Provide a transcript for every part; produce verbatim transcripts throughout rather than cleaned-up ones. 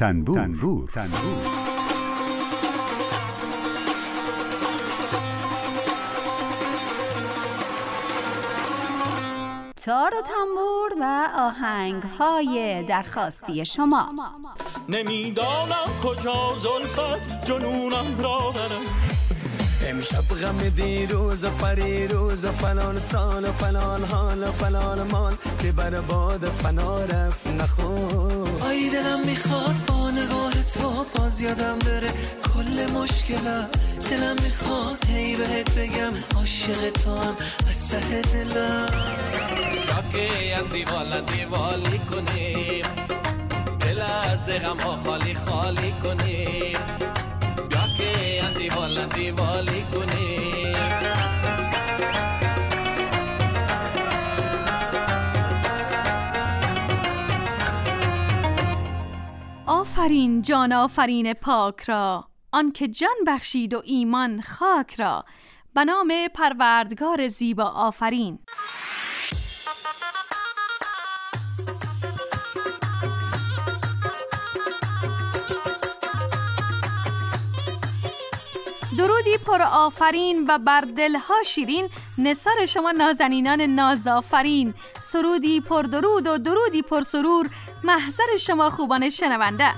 تنبور تنبور تنبور تار و تنبور و آهنگ‌های درخواستی شما. نمیدانم کجا زلفت جنونم را برم، امشب غم دیروز و پریروز و فلان سال و فلان حال و فلان مال که بر باد فنا رفت نخون. آی دلم میخواد با نگاه تو باز یادم بره کل مشکلم، دلم میخواد هی بهت بگم عاشق تو هم از ته دلم. راکی از دیوال دیوالی کنیم، دل از غم ها خالی خالی کنیم، بیا که از دیوال دیوالی کنیم. آفرین جان آفرین پاک را، آن که جان بخشید و ایمان خاک را، به نام پروردگار زیبا آفرین. درودی پر آفرین و بر دلها شیرین، نثار شما نازنینان نازآفرین. سرودی پر درود و درودی پر سرور، محضر شما خوبان شنونده.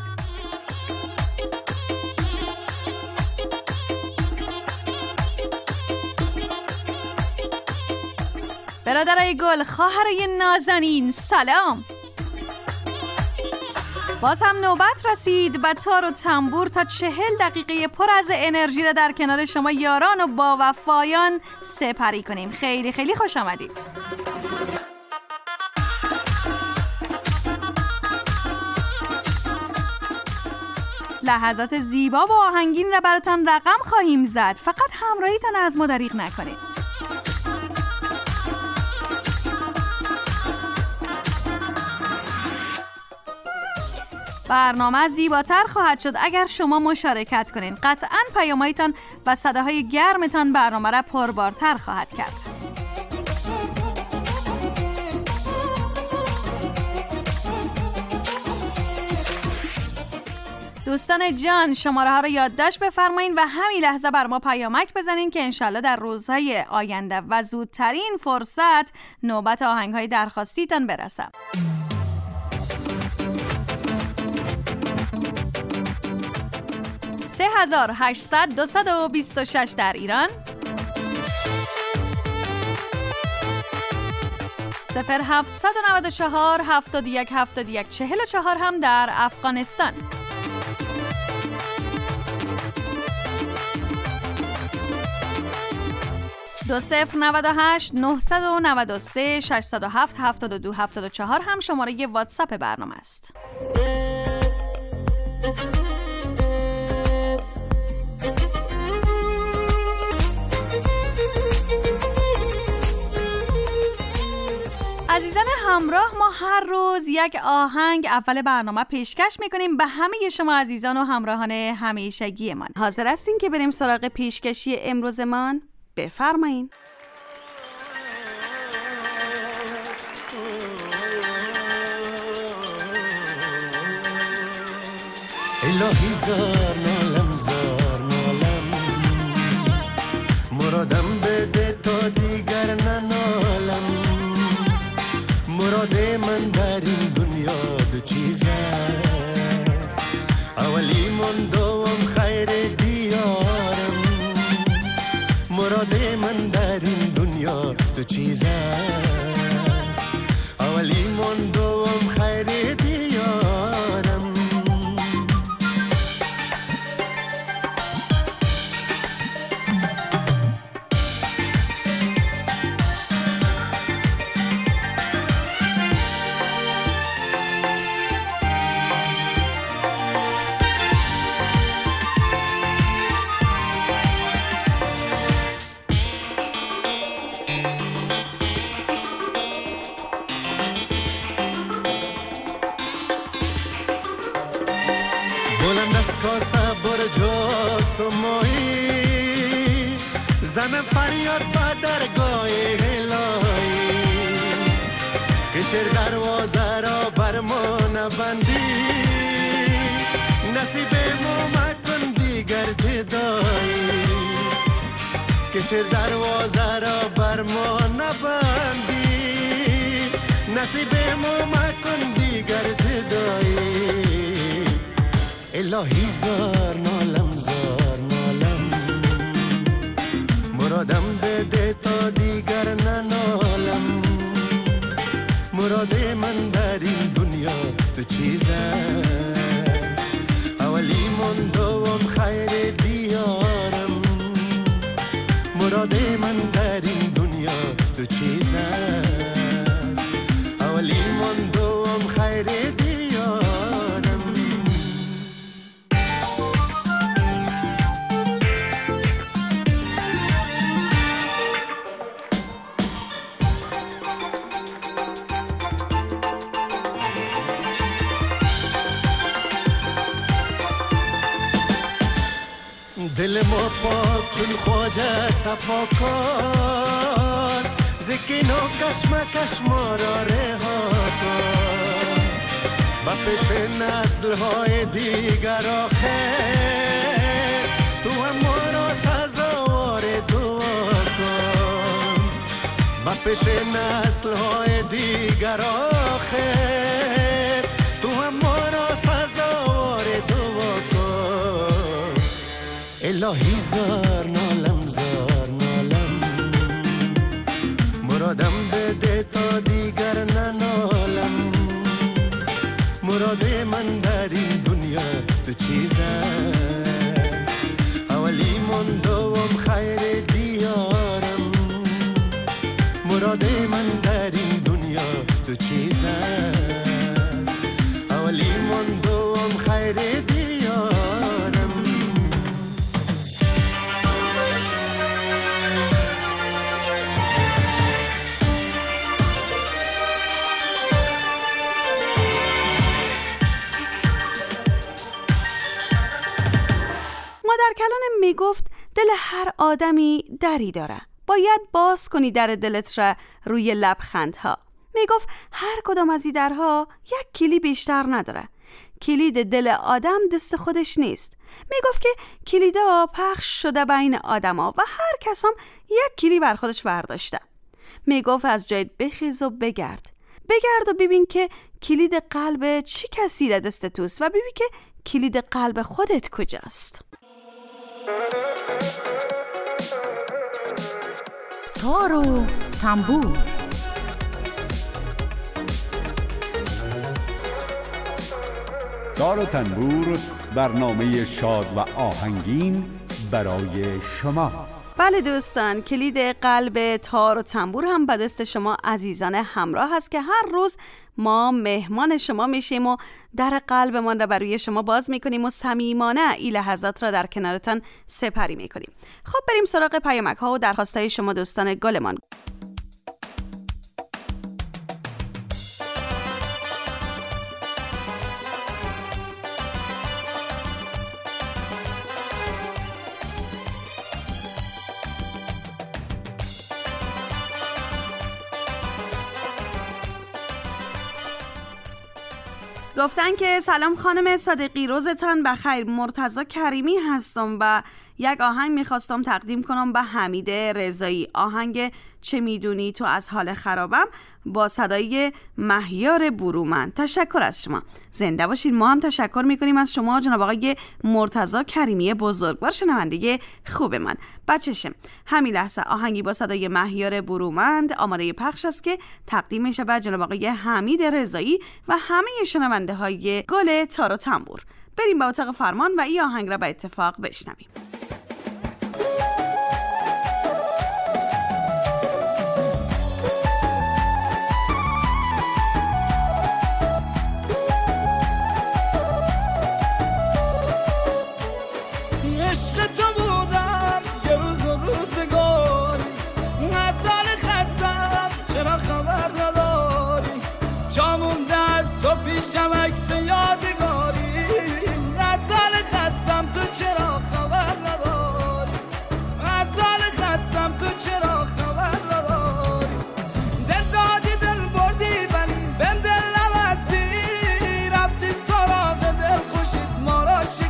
برادرای گل، خواهرای نازنین، سلام. باز هم نوبت رسید به تار و تنبور تا چهل دقیقه پر از انرژی را در کنار شما یاران و با وفایان سپری کنیم. خیلی خیلی خوش آمدید. لحظات زیبا و آهنگین را براتان رقم خواهیم زد، فقط همراهیتان از ما دریغ نکنید. برنامه زیباتر خواهد شد اگر شما مشارکت کنین. قطعاً پیام‌هایتان و صداهای گرمتان برنامه را پربارتر خواهد کرد. دوستان جان، شماره ها رو یادداشت بفرمایید و همین لحظه بر ما پیامک بزنین که انشالله در روزهای آینده و زودترین فرصت نوبت آهنگ‌های درخواستیتان برسم. سه هزار هشتصد دوصد و بیست و شش در ایران، صفر هفتصد و نود و چهار هفتاد و یک هفتاد و یک چهل و چهار هم در افغانستان. دو صفر نود و هشت نهصد و نود و سه ششصد و هفت هفتاد و دو هفتاد و چهار هم شماره واتساپ برنامه است. عزیزان همراه، ما هر روز یک آهنگ اول برنامه پیشکش میکنیم به همه شما عزیزان و همراهان همیشگی من. حاضر هستین که بریم سراغ پیشکشی امروزمان؟ بفرمایین. الهی زار نالم زار نالم، مرادم بده تا دیگر ننالم. مراد من در این دنیا دو چیز است، اولی من دوم خیر دیارم. مراد من در این دنیا دو چیز است، اولی من دوم خیر دیارم. بلند از کاسه برجا سمایی، زن فریاد با درگاه الهی. کشر دروازه را بر ما نبندی، نصیب ما مکن دیگر جدایی که شیر دروازه را بر ما نبندی نصیب ما مکن دیگر جدایی الهی زار نالم زار نالم مرادم بده تا دیگر ننالم مراد من در این دنیا تو چیز است اولی من دوم خیر دیارم مراد من در این دنیا تو چیز است اولی من دوم خیر دیارم دل ما پاک چون خواجه صفا کن زکین و کشمکش ما را رها کن با پیش نسل های دیگر آخر تو هم ما را سزاوار دعا کن با پیش نسل های دیگر آخر تو هم ما را سزاوار دعا کن الهی زار نالم زار نالم مرادم بده تا دیگر ننالم مراد من در این دنیا تو چیز است اولی من دوم خیر دیارم مراد من در این دنیا تو چیز است اولی من دوم خیر دیارم مادر کلان می گفت دل هر آدمی دری داره، باید باز کنی در دلت را روی لبخندها. می گفت هر کدام از این درها یک کلی بیشتر نداره. کلید دل آدم دست خودش نیست. می گفت که کلیدا پخش شده بین آدما و هر کس هم یک کلی بر خودش برداشته. می گفت از جایت بخیز و بگرد بگرد و ببین که کلید قلب چی کسی در دست توست و ببین که کلید قلب خودت کجاست. تار و تنبور. تار و تنبور برنامه شاد و آهنگین برای شما. بله دوستان، کلید قلب تار و تنبور هم به دست شما عزیزان همراه هست که هر روز ما مهمان شما میشیم و در قلبمان را برای شما باز میکنیم و صمیمانه این لحظات را در کنارتان سپری میکنیم. خب بریم سراغ پیامک ها و درخواستهای شما دوستان گلمان. گفتن که سلام خانم صادقی، روزتان بخیر. مرتضی کریمی هستم و یک آهنگ میخواستم تقدیم کنم به حمید رضایی. آهنگ چه میدونی تو از حال خرابم با صدای مهیار برومند. تشکر از شما، زنده باشید. ما هم تشکر میکنیم از شما جناب آقای مرتضی کریمی بزرگوار، شنونده خوب من. بچشم همین لحظه آهنگی با صدای مهیار برومند آماده پخش است که تقدیم میشه به جناب آقای حمید رضایی و همه شنونده های گل تار و تنبور. بریم به اتاق فرمان و این آهنگ را به اتفاق بشنویم. عشق تو بودم یه روز و روزگاری، غزل خستم چرا خبر نداری، جا مونده از تو پیشم عکس یادگاری، غزل خستم تو چرا خبر نداری، غزل خستم تو چرا خبر نداری، دل دادی دل بردی ولی بهم دل نبستی، رفتی سراغ دل خوشید ما را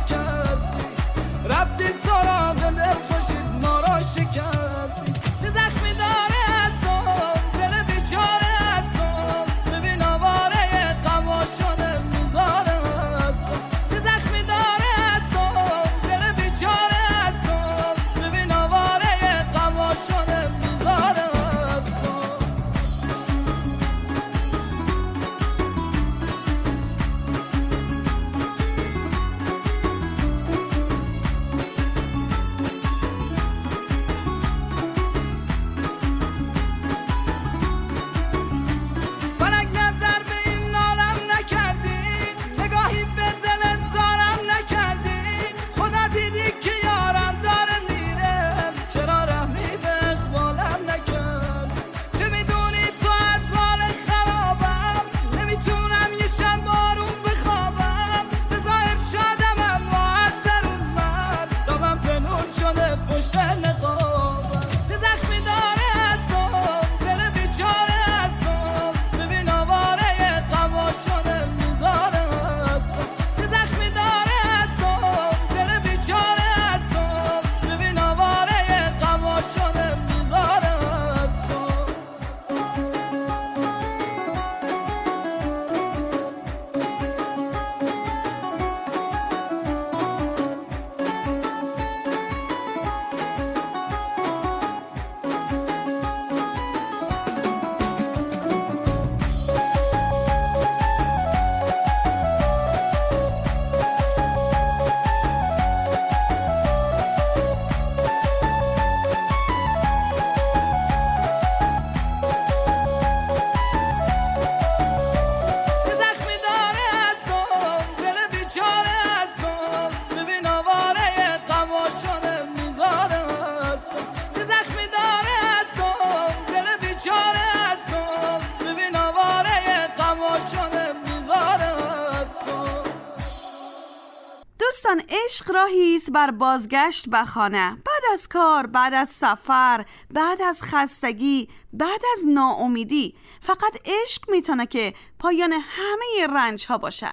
دوستان، عشق راهی است بر بازگشت به خانه، بعد از کار، بعد از سفر، بعد از خستگی، بعد از ناامیدی. فقط عشق میتونه که پایان همه رنج ها باشه.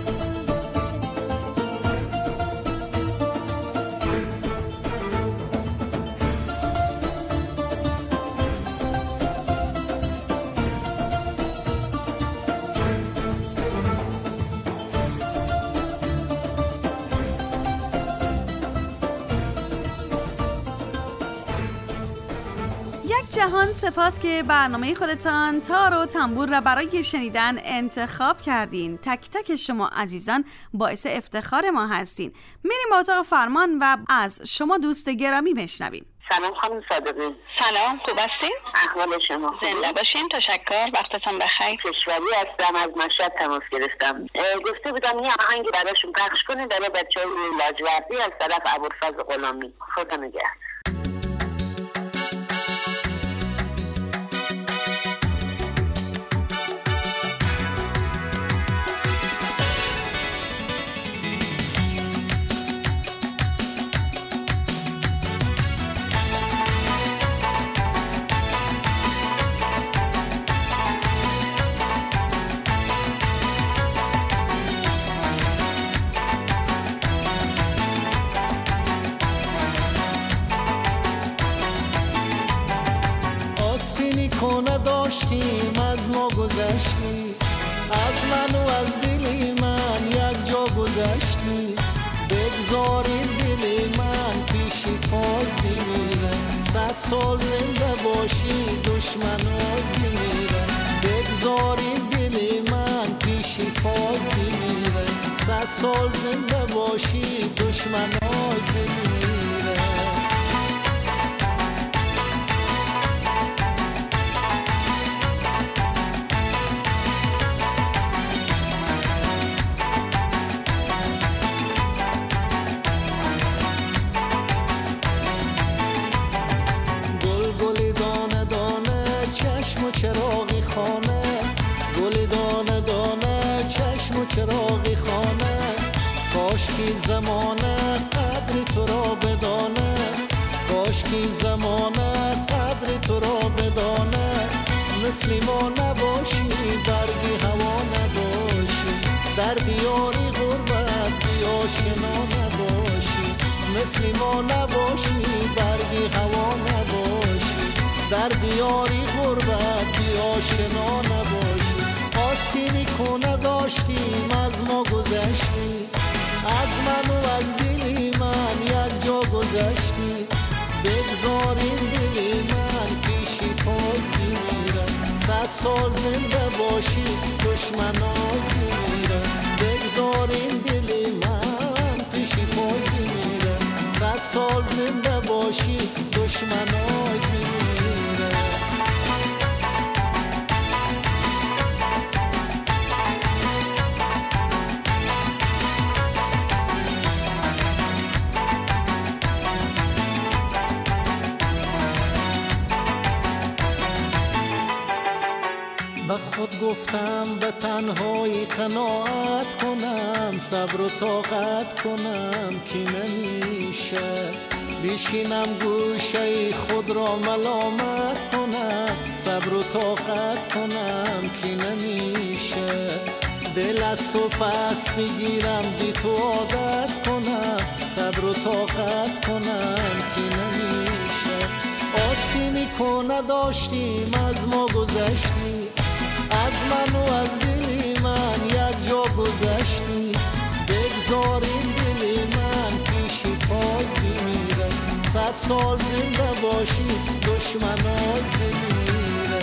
جهان سپاس که برنامه خودتان تار و تنبور را برای شنیدن انتخاب کردین. تک تک شما عزیزان باعث افتخار ما هستین. میریم با اتاق فرمان و از شما دوست گرامی بشنویم. سلام خانم صادقی. سلام، خوب هستین؟ احوال شما؟ زنده باشین، تشکر، وقتتون بخیر. کشوری هستم، از مشهد تماس گرفتم. گفته بودم یه آهنگی براشون پخش کنه برای بچه‌های لاجوردی از طرف ابوالفضل غلامی. خدا نگهدار. کنه داشتیم از ما گذشتی، از من و از دلی من یک جا گذشتی. بگذارین دلی من پیشی پاک بمیره، صد سال زنده باشی دشمنات بمیره. بگذارین دلی من پیشی پاک بمیره، صد سال زنده باشی دشمنات بمیره. چراغی خانه، گل دانه دانه، چشم و چراغی خانه. کاش کی زمانه قدر تو را بدانه، کاش کی زمانه قدر تو را بدانه. مثل ما نباشی برگی هوا نباشی، در دیاری غربت بی آشنا نباشی. مثل ما نباشی برگی هوا نباشی، در دیاری غربت بی آشنا نباشی. آستینی کنه داشتیم از ما گذشتی، از من و از دلی من یک جا گذشتی. بگذارین دلی من پیشی پاک بمیره، صد سال زنده باشی دشمنات بمیره. بگذارین دلی من پیشی پاک بمیره، صد سال زنده باشی دشمنات بمیره. به خود گفتم به تنهایی قناعت کنم، صبر و طاقت کنم که نمیشه. بیشینم گوشه خود را ملامت کنم، صبر و طاقت کنم که نمیشه. دل از تو پس میگیرم بی تو عادت کنم، صبر و طاقت کنم که نمیشه. آستینی کنه داشتیم از ما گذشتی، از من و از دلی من یک جا گذشتی. بگذارین دلی من پیشی پاک بمیره، صد سال زنده باشی دشمنات بمیره.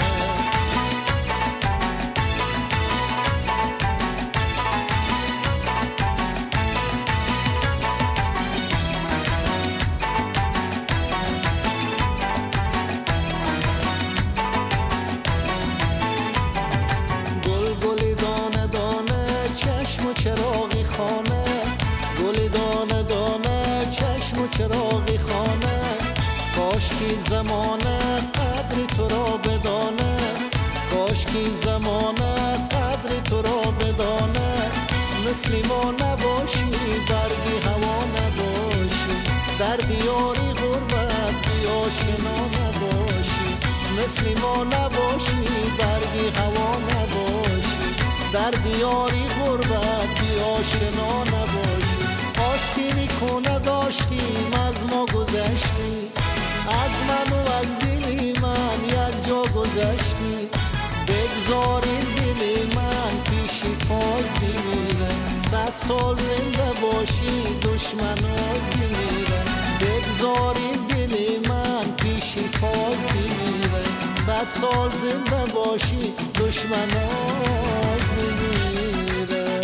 چراغی خانه، گل دانه دانه، چشم و چراغی خانه. کاش کی زمانه قدر تو را بدانه، کاش کی زمانه قدر تو را بدانه. مثل ما نباشی برگی هوا نباشی در دیاری غربت بی آشنا نباشی مثل ما نباشی برگی هوا نباشی در دیاری غربت بی آشنا نباشی آستینی کنه داشتیم از ما گذشتی از من و از دلی من یک جا گذشتی بگذارین دلی من پیشی پاک بمیره صد سال زنده باشی دشمنات بمیره بگذارین دلی من پیشی پاک بمیره صد سال زنده باشی دشمنات بمیره.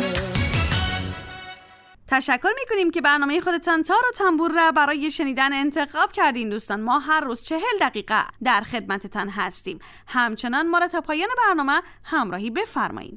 تشکر میکنیم که برنامه خودتان تار و تنبور را برای شنیدن انتخاب کردین دوستان. ما هر روز چهل دقیقه در خدمتتان هستیم. همچنان ما را تا پایان برنامه همراهی بفرمایید.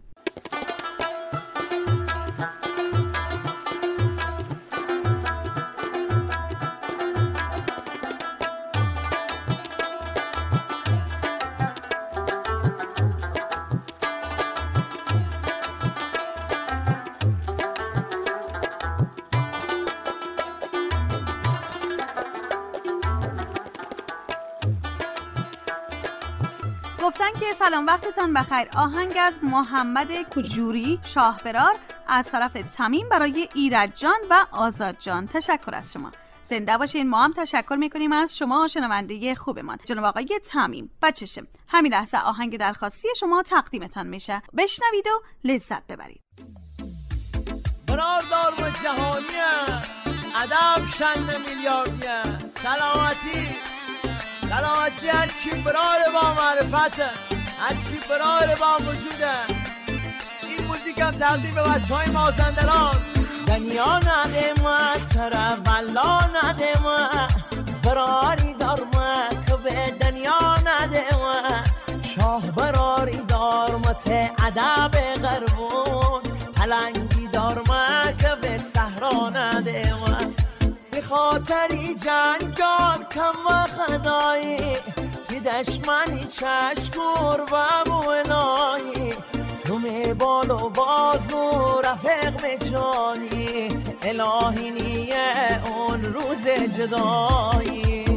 گفتن که سلام وقتتان بخیر. آهنگ از محمد کجوری شاهبرار از طرف تمیم برای ایرج جان و آزاد جان. تشکر از شما. زنده باشین. ما هم تشکر میکنیم از شما شنونده خوبمان جناب آقای تمیم. بچشم همین لحظه آهنگ درخواستی شما تقدیمتان میشه. بشنوید و لذت ببرید. برار دارم جهانیه ادب شن میلیاردیه سلامتی سلامتی هر کی برار با معرفته هر کی برار با وجوده. این موزیک هم تقدیم به بچه های مازندران. دنیا ندمه تره ولا ندمه براری دارمه که به دنیا ندمه شاه براری دارمه ته ادب غربون پلنگی دارمه که به صحرا ندمه به خاطری جنگال کم خدایی که دشمنی چشکور و بولایی تو می بال و بازو رفیق می جانی الهی نیه اون روز جدایی.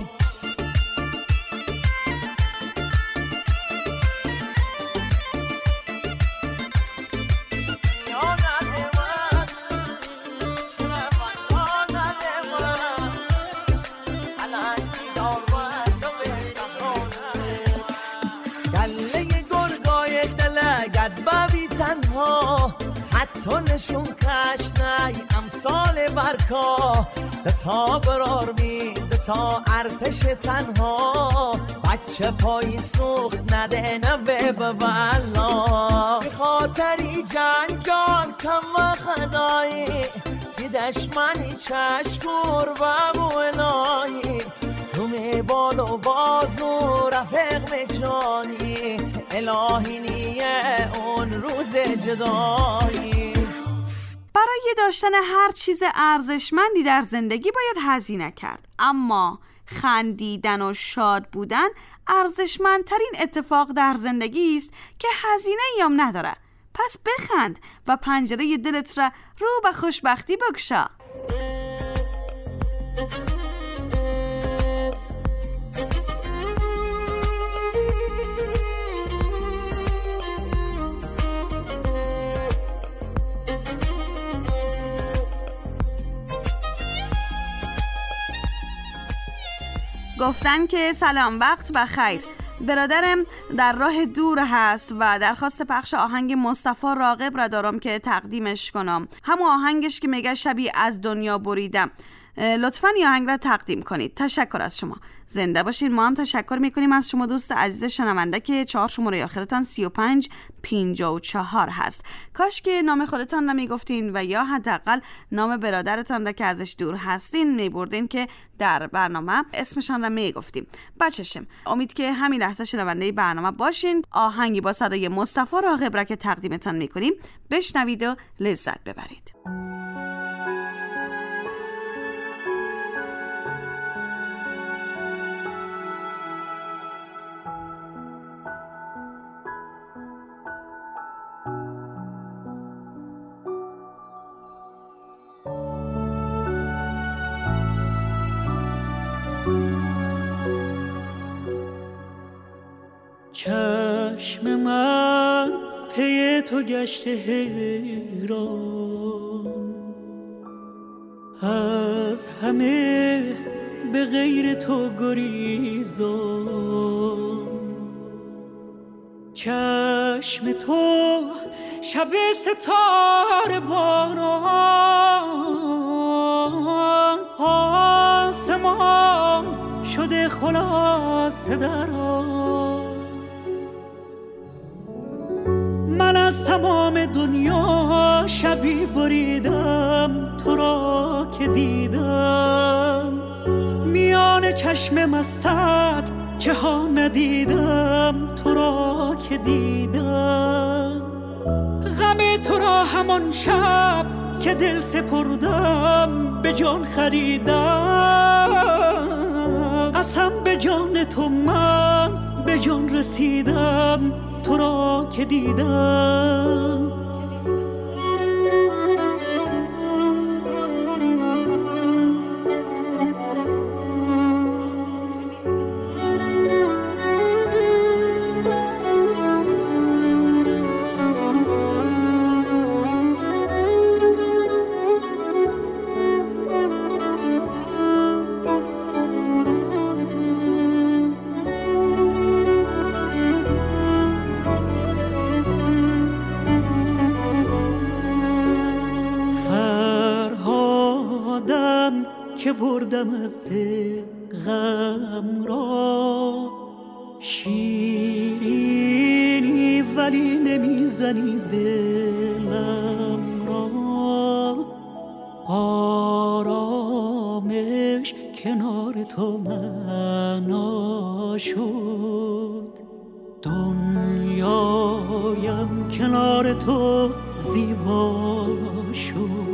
حتی نشون کش نی امثال برکا ده تا برار بی ده تا ارتش تنها بچه پایی سوخت نده نوه ببلا به خاطری جنگال کم خدایی که دشمنی چشکور و بولایی تو می بال و بازو رفیق می جانی الهی نیه اون روز جدایی. برای داشتن هر چیز ارزشمندی در زندگی باید هزینه کرد، اما خندیدن و شاد بودن ارزشمندترین اتفاق در زندگی است که هزینه ایام نداره. پس بخند و پنجره دلت را رو به خوشبختی بگشا. گفتن که سلام وقت بخیر. برادرم در راه دور هست و درخواست پخش آهنگ مصطفی راغب را دارم که تقدیمش کنم. همون آهنگش که میگه شبی از دنیا بریدم. لطفاً این آهنگ را تقدیم کنید. تشکر از شما. زنده باشید. ما هم تشکر میکنیم از شما دوست عزیز شنونده که چهار شماره آخرتان سی و پنج پنجاه و چهار هست. کاش که نام خودتان را میگفتین و یا حداقل نام برادرتان را که ازش دور هستین میبردین که در برنامه اسمشان را میگفتیم. بچشم. امید که همین لحظه شنونده برنامه باشین. آهنگی با صدای مصطفی راغب را که تقدیمتان میکنیم بشنوید و لذت ببرید. چشم من پی تو گشته حیران، از همه به غیر تو گریزان. چشم تو شب ستاره باران، آسمان شده خلاصه در آن. من از تمام دنیا شبی بریدم، تو را که دیدم میان چشم مستت چه ها ندیدم، تو را که دیدم. غم تو را همان شب که دل سپردم به جان خریدم. قسم به جان تو من به جان رسیدم، تو را که دیدم. که بردم از دل غم را، شیرینی ولی نمیزنی دلم را. آرامش کنار تو معنا شد، دنیایم کنار تو زیبا شد.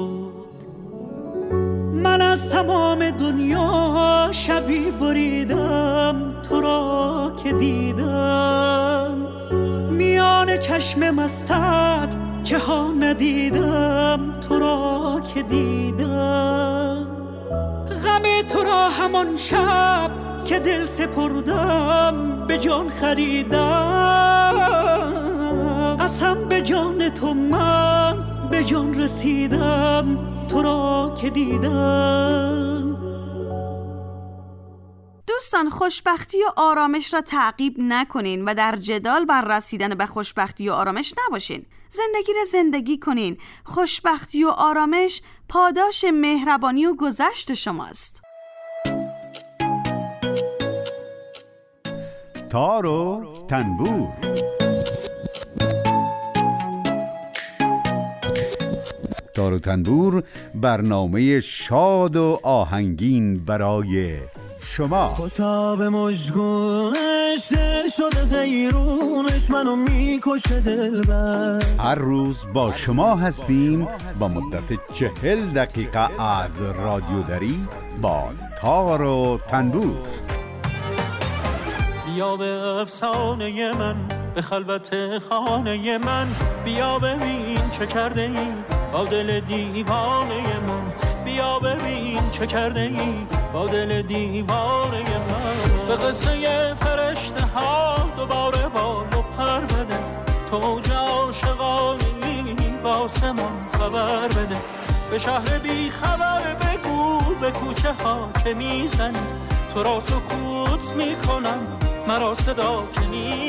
من از تمام دنیا شبی بریدم، تو را که دیدم میان چشم مستت چه ها ندیدم، تو را که دیدم. غم تو را همان شب که دل سپردم به جان خریدم. قسم به جان تو من به جان رسیدم، تو را که دیدم. دوستان، خوشبختی و آرامش را تعقیب نکنین و در جدال بر رسیدن به خوشبختی و آرامش نباشین. زندگی را زندگی کنین. خوشبختی و آرامش پاداش مهربانی و گذشت شماست. تار و تنبور. تار و تنبور برنامه شاد و آهنگین برای شما. کتاب مژگونش دل شده غیرونش منو میکشه دلبر. هر روز با شما هستیم با مدت چهل دقیقه از رادیو دری با تار و تنبور. بیا به افسانه من، به خلوت خانه من، بیا ببین چه کرده ای با دل دیوانه من. بیا ببین چه کرده ای با دل دیوانه من. به قصه فرشته ها دوباره بال و پر بده، تو اوج عاشقانی با آسمان خبر بده. به شهر بی خبر بگو به کوچه ها که میزنی، تو را سکوت میکنم مرا صدا که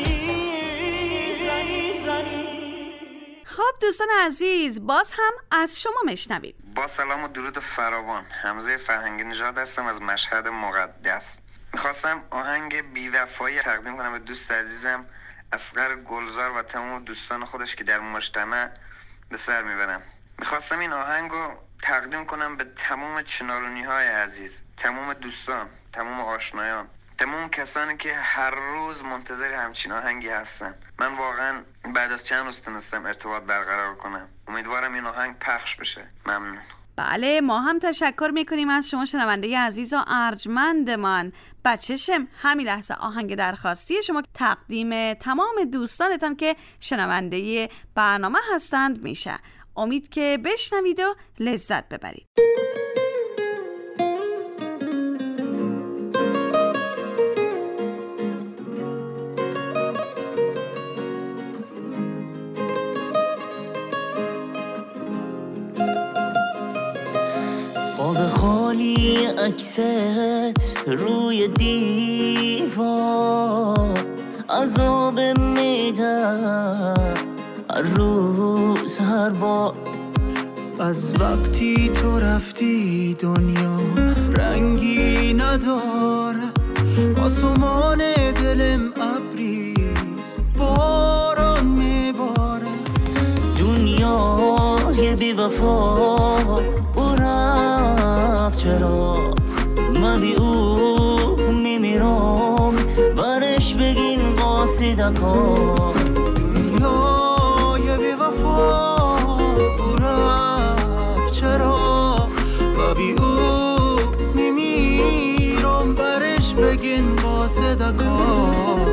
نیزنی زنی. خب دوستان عزیز، باز هم از شما میشنویم. با سلام و درود فراوان، حمزه فرهنگی نژاد هستم از مشهد مقدس. میخواستم آهنگ بی‌وفایی تقدیم کنم به دوست عزیزم اصغر گلزار و تمام دوستان خودش که در مجتمع به سر میبرم. میخواستم این آهنگ رو تقدیم کنم به تمام چنارونی های عزیز، تمام دوستان، تمام آشنایان، تمام کسانی که هر روز منتظر همچین آهنگی هستن. من واقعا بعد از چند روز تونستم ارتباط برقرار کنم. امیدوارم این آهنگ پخش بشه. ممنون. بله، ما هم تشکر میکنیم از شما شنونده عزیز و ارجمندمان. بچشم همین لحظه آهنگ درخواستی شما تقدیم تمام دوستانتان که شنونده برنامه هستند میشه. امید که بشنوید و لذت ببرید. عکست روی دیوار عذاب میدم هر روز هر بار. از وقتی تو رفتی دنیا رنگی نداره، آسمان دلم ابریز باران میباره. دنیای بی وفا او رفت چرا من بی او میمیرم، برش بگین قاصدکا. دنیای بی وفا او رفت چرا من بی او میمیرم، برش بگین قاصدکا.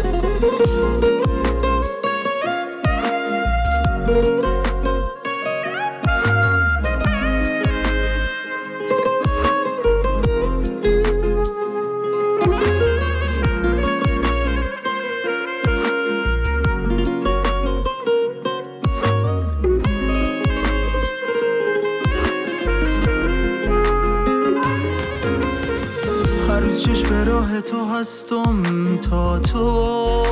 تو هستم تا تو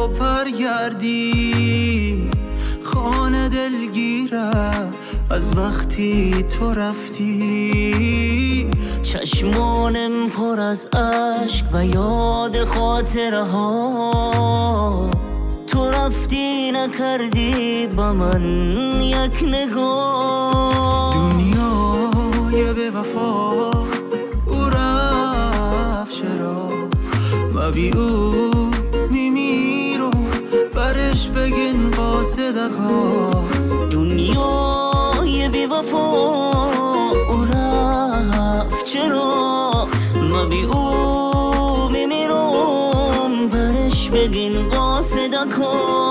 برگردی، خانه دلگیره از وقتی تو رفتی. چشمانم پر از عشق و یاد خاطره ها، تو رفتی نکردی با من یک نگاه. دنیای بی وفا او رفت چرا و بی او میمیرم، برش بگین قاصدکا. دنیای بی وفا او رفت چرا و بی او میمیرم، برش بگین قاصدکا.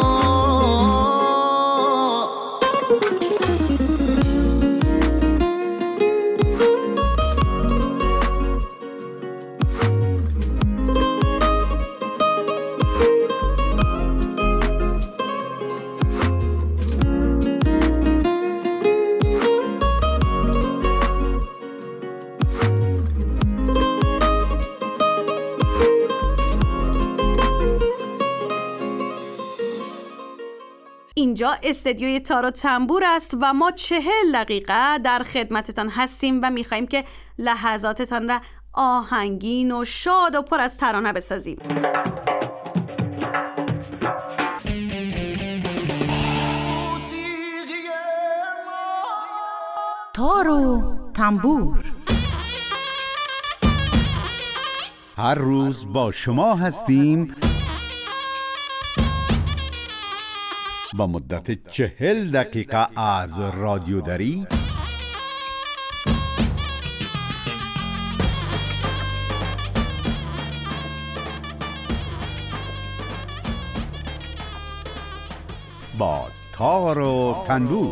اینجا استدیوی تار و تنبور است و ما چهل دقیقه در خدمتتان هستیم و میخواییم که لحظاتتان را آهنگین و شاد و پر از ترانه بسازیم. تار و تنبور هر روز با شما هستیم با مدت چهل دقیقه از رادیو دری با تار و تنبور.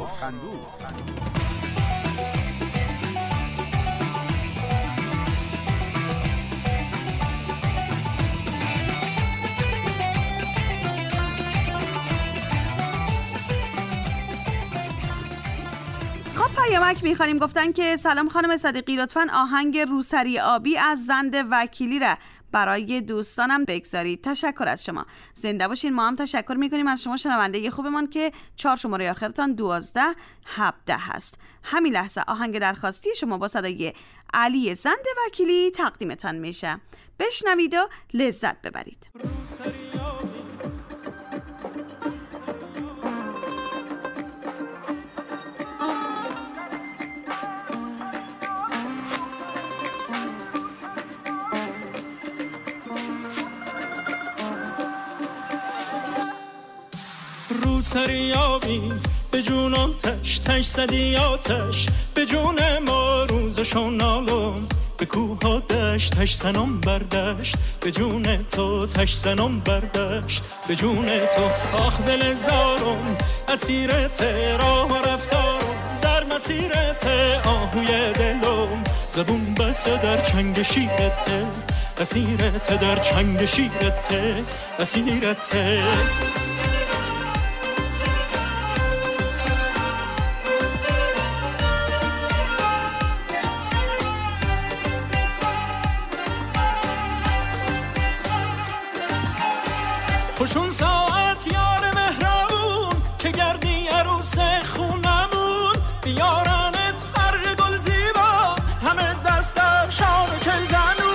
پیامک میخوانیم، گفتن که سلام خانم صدیقی، لطفاً آهنگ روسری آبی از زند وکیلی را برای دوستانم بگذارید. تشکر از شما، زنده باشین. ما هم تشکر میکنیم از شما شنونده خوبمان که چهار شماره آخرتان دوازده هفده هست. همین لحظه آهنگ درخواستی شما با صدای علی زند وکیلی تقدیمتان میشه. بشنوید و لذت ببرید. روسری آبی به جون آتش، تش زدی آتش به جون ما، روزشون نالم به کوه ها دشت، تش زنم بردشت به جون تو، تش زنم بردشت به جون تو. آخ دل زارم اسیرت، راه رفتارم در مسیرت، آهوی دلم زبون بسته در چنگ شیرت، اسیرت در چنگ شیرت، اسیرت. خوشون ساعت یار مهربون که گردی عروس خونمون، بیارنت هر گل زیبا همه دستم شام چل زنون.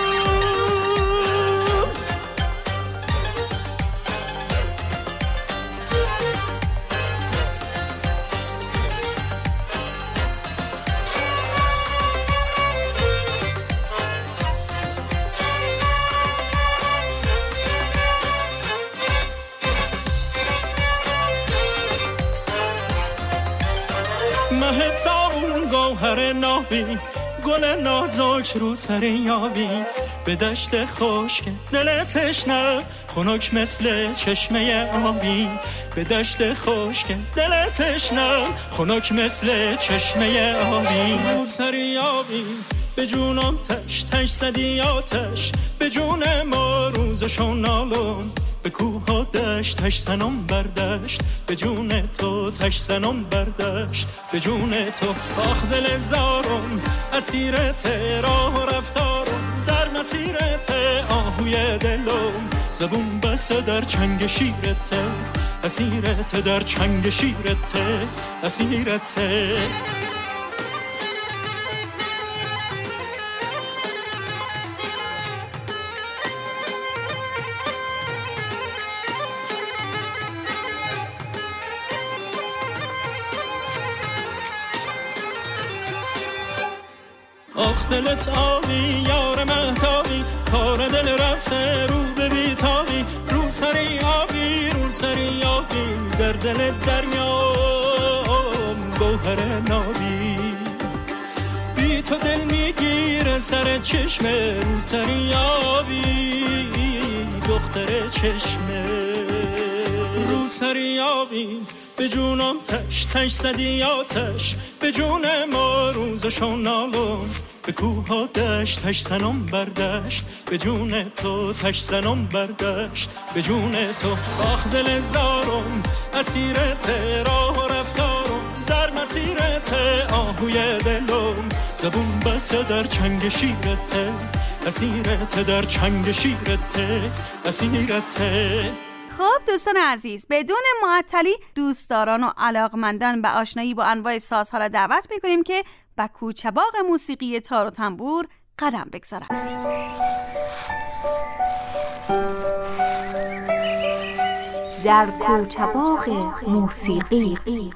مه صابون گوهر نابی، گل نازک رو سر یابی، به دشت خشک دل تشنه خنک مثل چشمه آبی، به دشت خشک دل تشنه خنک مثل چشمه آبی. رو سر یابی به جونم تش تش زدی آتش، به جون ما روزشون نالون، به کوه ها دشت تش سنم بردشت، به جون تو تش سنم بردشت، به جون تو. آخ دل زارم اسیرت راه رفتارم، در مسیرت آهوی دلم، زبون بسته در چنگ شیرت، اسیرت در چنگ شیرت، اسیرت. آخ دلت آبی یار مهتابی، کار دل رفته رو به بیتابی، رو سری آبی رو سری آبی، در دل درمیام گوهر نابی. بی تو دل میگیره سر چشمه، رو سری آبی دختر چشمه، رو سری آبی به جونم تش تش زدی آتش، به جون ما روزشون نالون، به کوه ها دشت تش سنم بردشت، به جون تو تش سنم بردشت، به جون تو. آخ دل زارم اسیرت راه رفتارم، در مسیرت آهوی دلم، زبون بسته در چنگ شیرت، اسیرت در چنگ شیرت، اسیرت. خب دوستان عزیز، بدون معطلی دوستداران و علاقمندان به آشنایی با انواع سازها را دعوت می‌کنیم که به کوچه باغ موسیقی تار و تنبور قدم بگذارند. در کوچه باغ موسیقی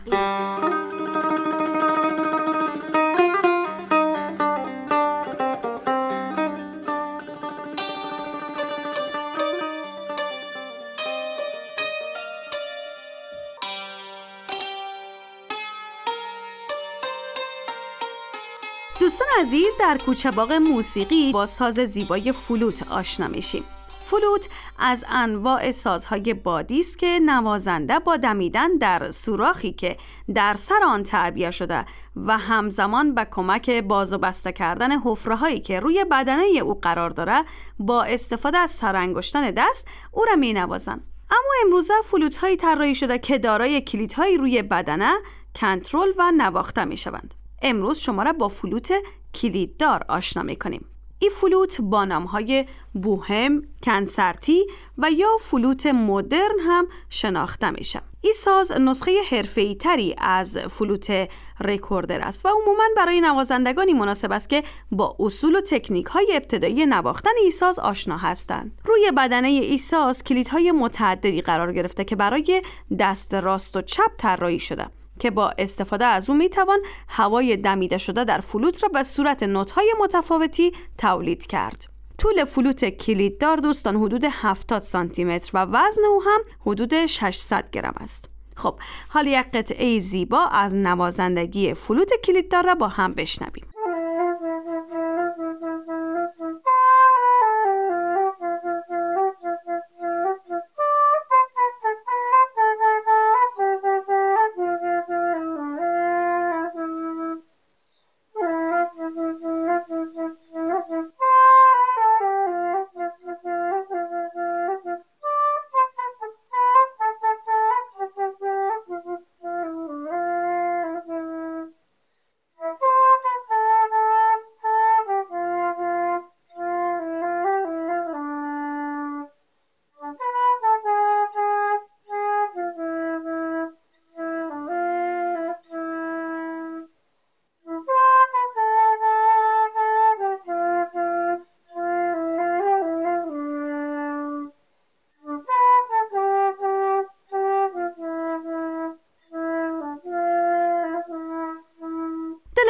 دوستان عزیز، در کوچه باغ موسیقی با ساز زیبای فلوت آشنا میشیم. فلوت از انواع سازهای بادی است که نوازنده با دمیدن در سوراخی که در سر آن تعبیه شده و همزمان به کمک باز و بسته کردن حفره‌هایی که روی بدنه او قرار داره با استفاده از سرانگشتان دست او را می‌نوازند. اما امروزه فلوت‌هایی طراحی شده که دارای کلیدهایی روی بدنه کنترل و نواخته می‌شوند. امروز شما را با فلوت کلیددار آشنا می‌کنیم. این فلوت با نام‌های بوهم، کنسرتی و یا فلوت مدرن هم شناخته میشه. این ساز نسخه حرفه‌ای تری از فلوت رکوردر است و عموماً برای نوازندگانی مناسب است که با اصول و تکنیک‌های ابتدایی نواختن این ساز آشنا هستند. روی بدنه این ساز کلیدهای متعددی قرار گرفته که برای دست راست و چپ طراحی شده که با استفاده از اون میتوان هوای دمیده شده در فلوت را به صورت نوت‌های متفاوتی تولید کرد. طول فلوت کلیددار دوستان حدود هفتاد سانتی متر و وزن او هم حدود ششصد گرم است. خب حالا یک قطعه زیبا از نوازندگی فلوت کلیددار را با هم بشنویم.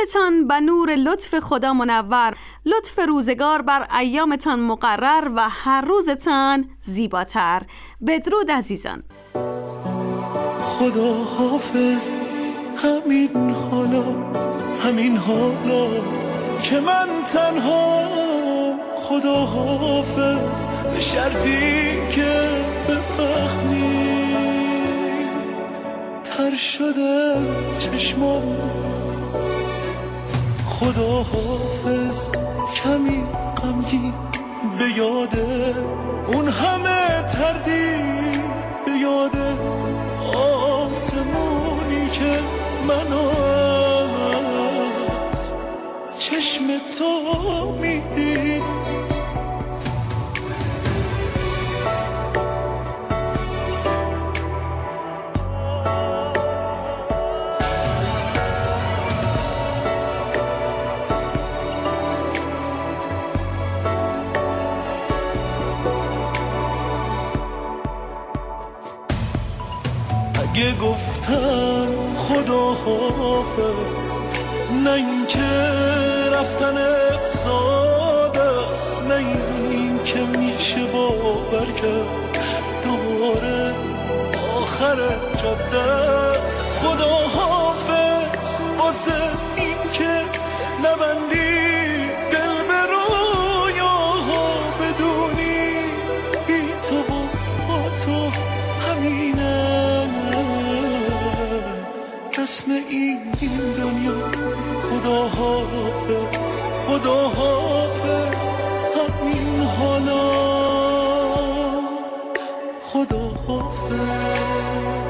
شبتان به نور لطف خدا منور، لطف روزگار بر ایامتان مقرر و هر روزتان زیباتر. بدرود عزیزان. خدا حافظ، همین حالا همین حالا که من تنها، خدا حافظ به شرطی که بفهمی تر شده چشمام. خدا حافظ کمی غمگین به یاده اون همه تردید، به یاده آسمونی که من از چشم تو میدید. اگه گفتم خدا حافظ، نه این که رفتنت ساده است، نه این که میشه باور کرد دوباره آخر جاده است. خدا حافظ واسه این که نبندی دل به رویاها، بدونی بی تو با تو همینه اسم این دنیا. خدا حافظ، خدا حافظ همین حالا، خدا حافظ.